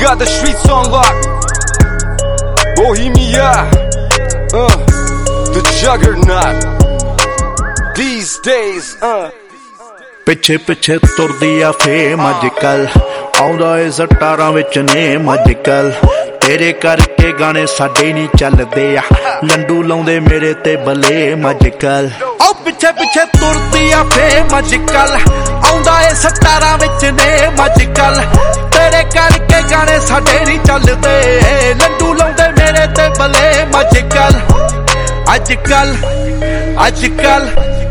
got the streets on lock. Bohemia, the juggernaut these days. ਪਿੱਛੇ ਪਿੱਛੇ ਤੁਰਦੀ ਆ ਫੇਮ ਅੱਜ ਕੱਲ, ਆਉਂਦਾ ਏ ਸਟਾਰਾਂ ਵਿੱਚ ਨੇਮ ਅੱਜ ਕੱਲ। ਤੇਰੇ ਕਰਕੇ ਗਾਣੇ ਸਾਡੇ ਨਹੀਂ ਚੱਲਦੇ ਆ, ਲੰਡੂ ਲਾਉਂਦੇ ਮੇਰੇ ਤੇ ਬਲੇਮ ਅੱਜ ਕੱਲ। ਆਓ ਪਿੱਛੇ ਪਿੱਛੇ ਤੁਰਦੀ ਆ ਫੇਮ ਅੱਜ ਕੱਲ, ਆਉਂਦਾ ਏ ਸਟਾਰਾਂ ਵਿੱਚ ਨੇਮ ਅੱਜ ਕੱਲ। ਤੇਰੇ ਕਰਕੇ ਗਾਣੇ ਸਾਡੇ ਨਹੀਂ ਚੱਲਦੇ, ਲੰਡੂ ਲਾਉਂਦੇ ਮੇਰੇ ਤੇ ਬਲੇਮ ਅੱਜ ਕੱਲ। ਅੱਜ ਕੱਲ ਅੱਜ ਕੱਲ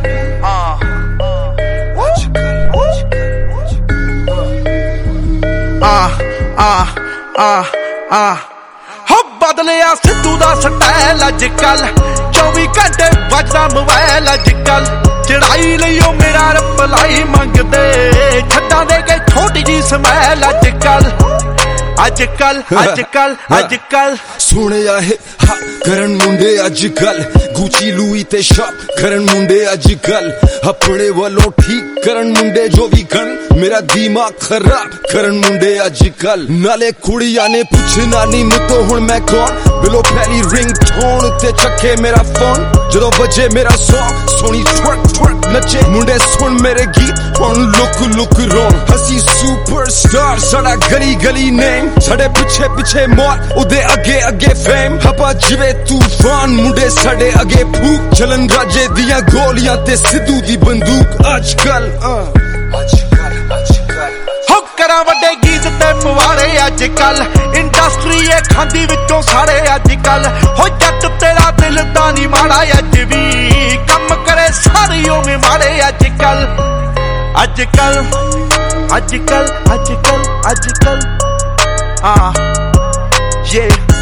ਹੋ ਬਦਲਿਆ ਸਿੱਧੂ ਦਾ ਸਟਾਈਲ ਅੱਜ ਕੱਲ, 24 ਘੰਟੇ ਵੱਜਦਾ ਮੋਬਾਈਲ ਅੱਜ ਕੱਲ। ਚੜਾਈ ਲਈ ਉਹ ਮੇਰਾ ਰਿਪਲਾਈ ਮੰਗਦੇ, ਛੱਡਾਂ ਦੇ ਕੇ ਛੋਟੀ ਜੀ ਸਮੈਲ ਅੱਜ ਕੱਲ। ਅੱਜ ਕੱਲ ਅੱਜ ਕੱਲ ਅੱਜ ਕੱਲ ਸੁਣਿਆ ਹੈ ਕਰਨ ਮੁੰਡੇ ਅੱਜ ਕੱਲ, ਗੁੱਚੀ ਲੂਈ ਤੇ ਸ਼ਾਪ ਕਰਨ ਮੁੰਡੇ ਅੱਜ ਕੱਲ। ਆਪਣੇ ਵੱਲੋਂ ਠੀਕ ਕਰਨ ਮੁੰਡੇ ਜੋ ਵੀ ਕਰਨ, ਮੇਰਾ ਦਿਮਾਗ ਖਰਾਬ ਕਰਨ ਮੁੰਡੇ ਅੱਜ ਕੱਲ। ਨਾਲੇ ਕੁੜੀਆਂ ਨੇ ਪੁੱਛਣਾ ਨੀ ਮੁੱਤੋਂ ਹੁਣ ਮੈਂ ਕੌਣ, ਬਿਲੋ ਪਹਿਲੀ ਰਿੰਗ ਟੋਨ ਉੱਤੇ ਚੱਕੇ ਮੇਰਾ ਫੋਨ। ਜਦੋਂ ਵੱਜੇ ਮੇਰਾ ਸੌਂਗ ਸੋਹਣੀ ਟਵਰਕ ਟਵਰਕ ਨੱਚੇ ਮੁੰਡੇ, ਸੁਣ ਮੇਰੇ ਗੀਤ ਹੁਣ ਲੁਕ ਲੁਕ ਰੋਣ। ਅਸੀਂ ਸੁਪਰਸਟਾਰ ਸਾਡਾ ਗਲੀ ਗਲੀ ਨੇਮ, ਸਾਡੇ ਪਿੱਛੇ ਪਿੱਛੇ ਮੌਤ ਉਹਦੇ ਅੱਗੇ ਅੱਗੇ ਫੇਮ। ਹਵਾ ਜਿਵੇਂ ਤੂਫਾਨ ਮੁੰਡੇ ਸਾਡੇ ਅੱਗੇ ਫੂਕ, ਚਲਨ ਰਾਜੇ ਦੀਆਂ ਗੋਲੀਆਂ ਤੇ ਸਿੱਧੂ ਦੀ ਬੰਦੂਕ ਅੱਜ ਕੱਲ। ਹੋ ਕਰਾਂ ਵੱਡੇ ਗੀਤ ਤੇ ਪਵਾੜੇ ਅੱਜ ਕੱਲ, ਇੰਡਸਟਰੀ ਏ ਖਾਂਦੀ ਵਿੱਚੋਂ ਸਾਰੇ ਅੱਜ ਕੱਲ। ਹੋ ਜੱਟ ਤੇਰਾ ਦਿਲ ਤਾਂ ਨੀ ਮਾੜਾ ਅੱਜ ਵੀ, ਕੰਮ ਕਰੇ ਸਾਰੇ ਉਵੇਂ ਮਾੜੇ ਅੱਜ ਕੱਲ। ਅੱਜ ਕੱਲ ਅੱਜ ਕੱਲ ਅੱਜ ਕੱਲ ਅੱਜ ਕੱਲ yeah